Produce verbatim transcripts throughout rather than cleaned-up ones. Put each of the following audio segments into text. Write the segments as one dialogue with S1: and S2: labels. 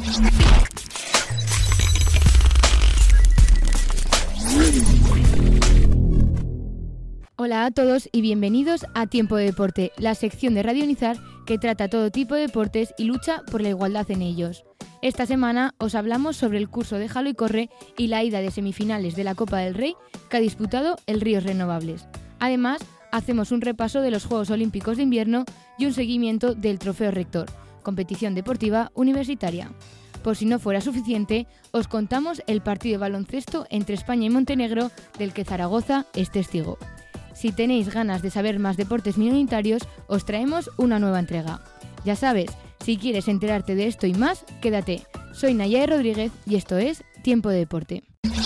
S1: Hola a todos y bienvenidos a Tiempo de Deporte, la sección de Radio Unizar que trata todo tipo de deportes y lucha por la igualdad en ellos. Esta semana os hablamos sobre el curso Déjalo y corre y la ida de semifinales de la Copa del Rey que ha disputado el Ríos Renovables. Además, hacemos un repaso de los Juegos Olímpicos de Invierno y un seguimiento del Trofeo Rector, competición deportiva universitaria. Por si no fuera suficiente, os contamos el partido de baloncesto entre España y Montenegro del que Zaragoza es testigo. Si tenéis ganas de saber más deportes minoritarios, os traemos una nueva entrega. Ya sabes, si quieres enterarte de esto y más, quédate. Soy Nayade Rodríguez y esto es Tiempo de Deporte.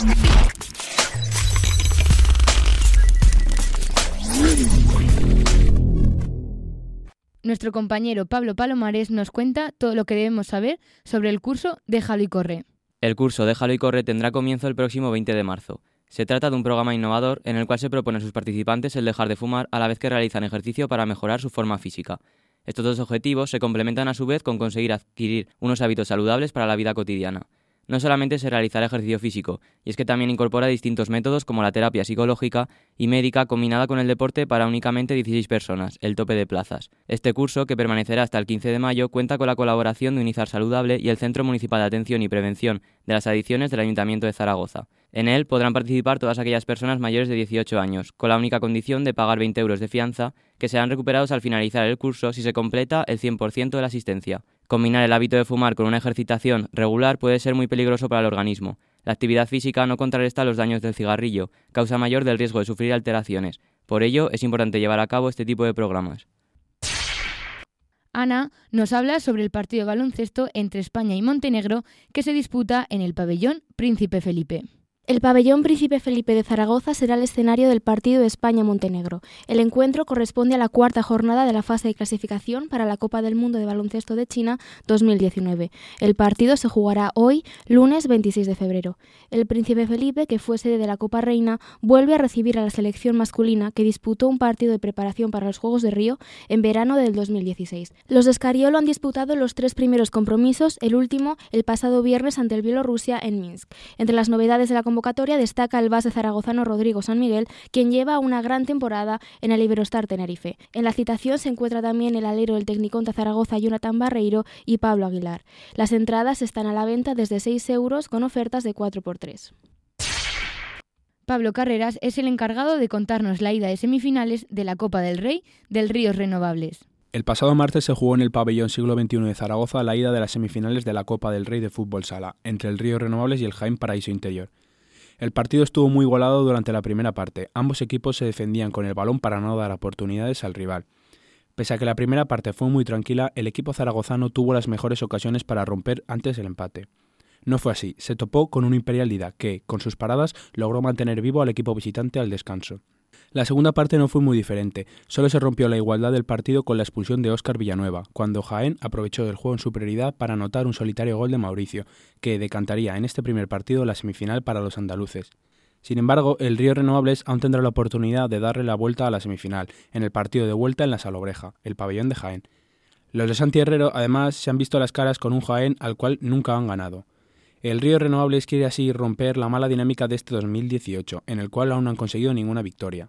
S1: Nuestro compañero Pablo Palomares nos cuenta todo lo que debemos saber sobre el curso Déjalo y corre.
S2: El curso Déjalo y corre tendrá comienzo el próximo veinte de marzo. Se trata de un programa innovador en el cual se propone a sus participantes el dejar de fumar a la vez que realizan ejercicio para mejorar su forma física. Estos dos objetivos se complementan a su vez con conseguir adquirir unos hábitos saludables para la vida cotidiana. No solamente se realizará ejercicio físico, y es que también incorpora distintos métodos como la terapia psicológica y médica combinada con el deporte para únicamente dieciséis personas, el tope de plazas. Este curso, que permanecerá hasta el quince de mayo, cuenta con la colaboración de Unizar Saludable y el Centro Municipal de Atención y Prevención de las Adicciones del Ayuntamiento de Zaragoza. En él podrán participar todas aquellas personas mayores de dieciocho años, con la única condición de pagar veinte euros de fianza, que serán recuperados al finalizar el curso si se completa el cien por ciento de la asistencia. Combinar el hábito de fumar con una ejercitación regular puede ser muy peligroso para el organismo. La actividad física no contrarresta los daños del cigarrillo, causa mayor del riesgo de sufrir alteraciones. Por ello, es importante llevar a cabo este tipo de programas.
S1: Ana nos habla sobre el partido de baloncesto entre España y Montenegro que se disputa en el pabellón Príncipe Felipe.
S3: El pabellón Príncipe Felipe de Zaragoza será el escenario del partido de España-Montenegro. El encuentro corresponde a la cuarta jornada de la fase de clasificación para la Copa del Mundo de Baloncesto de China dos mil diecinueve. El partido se jugará hoy, lunes veintiséis de febrero. El Príncipe Felipe, que fue sede de la Copa Reina, vuelve a recibir a la selección masculina que disputó un partido de preparación para los Juegos de Río en verano del dos mil dieciséis. Los de Escariolo han disputado los tres primeros compromisos, el último el pasado viernes ante el Bielorrusia en Minsk. Entre las novedades de la convocatoria destaca el base zaragozano Rodrigo San Miguel, quien lleva una gran temporada en el Iberostar Tenerife. En la citación se encuentra también el alero del Tecniconta Zaragoza Jonathan Barreiro y Pablo Aguilar. Las entradas están a la venta desde seis euros con ofertas de cuatro por tres.
S1: Pablo Carreras es el encargado de contarnos la ida de semifinales de la Copa del Rey del Ríos Renovables.
S4: El pasado martes se jugó en el pabellón siglo veintiuno de Zaragoza la ida de las semifinales de la Copa del Rey de Fútbol Sala, entre el Ríos Renovables y el Jaén Paraíso Interior. El partido estuvo muy igualado durante la primera parte. Ambos equipos se defendían con el balón para no dar oportunidades al rival. Pese a que la primera parte fue muy tranquila, el equipo zaragozano tuvo las mejores ocasiones para romper antes el empate. No fue así, se topó con un Imperial Lleida que, con sus paradas, logró mantener vivo al equipo visitante al descanso. La segunda parte no fue muy diferente, solo se rompió la igualdad del partido con la expulsión de Óscar Villanueva, cuando Jaén aprovechó del juego en superioridad para anotar un solitario gol de Mauricio, que decantaría en este primer partido la semifinal para los andaluces. Sin embargo, el Ríos Renovables aún tendrá la oportunidad de darle la vuelta a la semifinal, en el partido de vuelta en la Salobreja, el pabellón de Jaén. Los de Santi Herrero, además, se han visto las caras con un Jaén al cual nunca han ganado. El Ríos Renovables quiere así romper la mala dinámica de este dos mil dieciocho, en el cual aún no han conseguido ninguna victoria.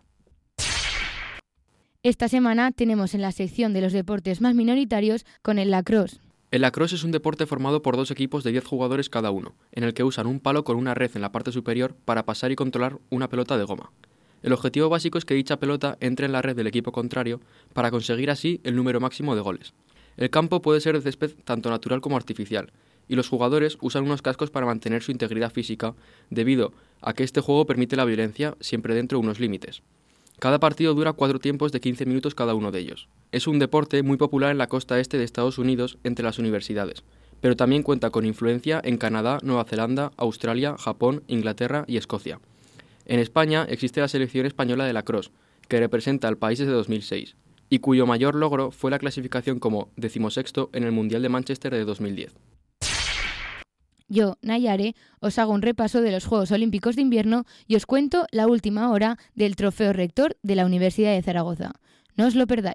S1: Esta semana tenemos en la sección de los deportes más minoritarios con el lacrosse.
S5: El lacrosse es un deporte formado por dos equipos de diez jugadores cada uno, en el que usan un palo con una red en la parte superior para pasar y controlar una pelota de goma. El objetivo básico es que dicha pelota entre en la red del equipo contrario para conseguir así el número máximo de goles. El campo puede ser de césped tanto natural como artificial, y los jugadores usan unos cascos para mantener su integridad física, debido a que este juego permite la violencia siempre dentro de unos límites. Cada partido dura cuatro tiempos de quince minutos cada uno de ellos. Es un deporte muy popular en la costa este de Estados Unidos entre las universidades, pero también cuenta con influencia en Canadá, Nueva Zelanda, Australia, Japón, Inglaterra y Escocia. En España existe la selección española de lacrosse, que representa al país desde dos mil seis, y cuyo mayor logro fue la clasificación como decimosexto en el Mundial de Manchester de dos mil diez.
S1: Yo, Nayade, os hago un repaso de los Juegos Olímpicos de Invierno y os cuento la última hora del Trofeo Rector de la Universidad de Zaragoza. No os lo perdáis.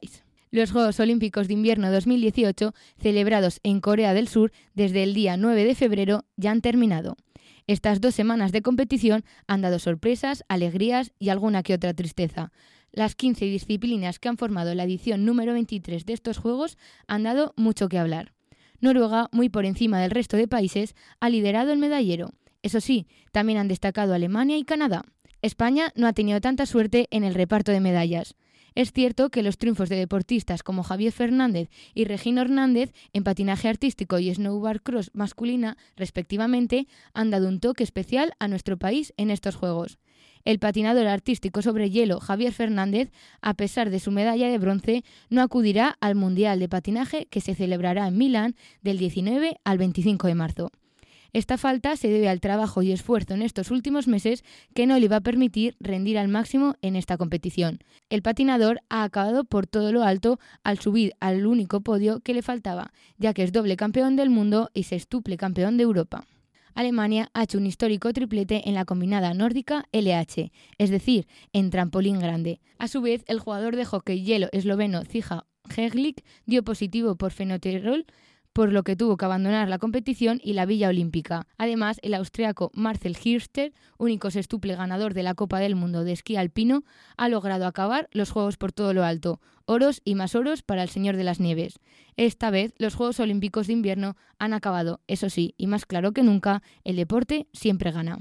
S1: Los Juegos Olímpicos de Invierno dos mil dieciocho, celebrados en Corea del Sur desde el día nueve de febrero, ya han terminado. Estas dos semanas de competición han dado sorpresas, alegrías y alguna que otra tristeza. Las quince disciplinas que han formado la edición número veintitrés de estos Juegos han dado mucho que hablar. Noruega, muy por encima del resto de países, ha liderado el medallero. Eso sí, también han destacado Alemania y Canadá. España no ha tenido tanta suerte en el reparto de medallas. Es cierto que los triunfos de deportistas como Javier Fernández y Regina Hernández en patinaje artístico y snowboard cross masculina, respectivamente, han dado un toque especial a nuestro país en estos Juegos. El patinador artístico sobre hielo Javier Fernández, a pesar de su medalla de bronce, no acudirá al Mundial de Patinaje que se celebrará en Milán del diecinueve al veinticinco de marzo. Esta falta se debe al trabajo y esfuerzo en estos últimos meses que no le iba a permitir rendir al máximo en esta competición. El patinador ha acabado por todo lo alto al subir al único podio que le faltaba, ya que es doble campeón del mundo y sextuple campeón de Europa. Alemania ha hecho un histórico triplete en la combinada nórdica L H, es decir, en trampolín grande. A su vez, el jugador de hockey hielo esloveno Zija Heglik dio positivo por fenoterol, por lo que tuvo que abandonar la competición y la Villa Olímpica. Además, el austriaco Marcel Hirscher, único sextuple ganador de la Copa del Mundo de esquí alpino, ha logrado acabar los Juegos por todo lo alto, oros y más oros para el Señor de las Nieves. Esta vez, los Juegos Olímpicos de Invierno han acabado, eso sí, y más claro que nunca, el deporte siempre gana.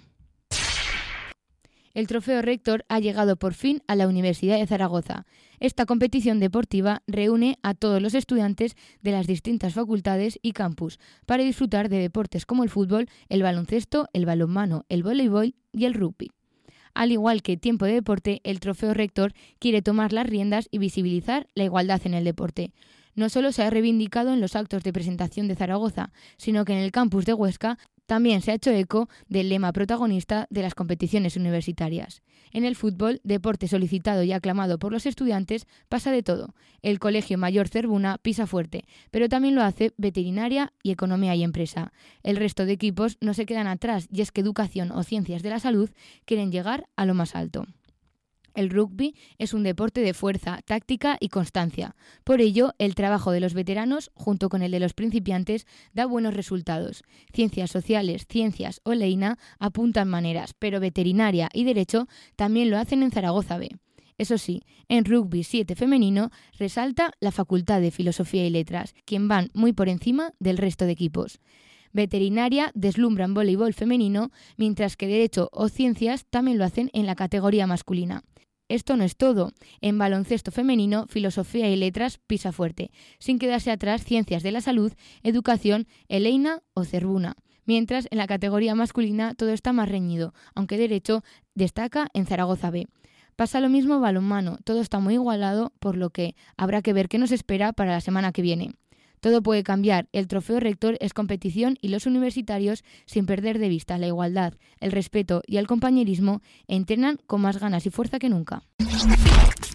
S1: El Trofeo Rector ha llegado por fin a la Universidad de Zaragoza. Esta competición deportiva reúne a todos los estudiantes de las distintas facultades y campus para disfrutar de deportes como el fútbol, el baloncesto, el balonmano, el voleibol y el rugby. Al igual que Tiempo de Deporte, el Trofeo Rector quiere tomar las riendas y visibilizar la igualdad en el deporte. No solo se ha reivindicado en los actos de presentación de Zaragoza, sino que en el campus de Huesca también se ha hecho eco del lema protagonista de las competiciones universitarias. En el fútbol, deporte solicitado y aclamado por los estudiantes, pasa de todo. El Colegio Mayor Cervuna pisa fuerte, pero también lo hace Veterinaria y Economía y Empresa. El resto de equipos no se quedan atrás y es que Educación o Ciencias de la Salud quieren llegar a lo más alto. El rugby es un deporte de fuerza, táctica y constancia. Por ello, el trabajo de los veteranos, junto con el de los principiantes, da buenos resultados. Ciencias sociales, ciencias o Leina apuntan maneras, pero veterinaria y derecho también lo hacen en Zaragoza B. Eso sí, en rugby siete femenino resalta la Facultad de Filosofía y Letras, quien van muy por encima del resto de equipos. Veterinaria deslumbra en voleibol femenino, mientras que Derecho o Ciencias también lo hacen en la categoría masculina. Esto no es todo. En baloncesto femenino, Filosofía y Letras pisa fuerte, sin quedarse atrás Ciencias de la Salud, Educación, Eleina o Cervuna. Mientras, en la categoría masculina todo está más reñido, aunque Derecho destaca en Zaragoza B. Pasa lo mismo balonmano, todo está muy igualado, por lo que habrá que ver qué nos espera para la semana que viene. Todo puede cambiar, el Trofeo Rector es competición y los universitarios, sin perder de vista la igualdad, el respeto y el compañerismo, entrenan con más ganas y fuerza que nunca.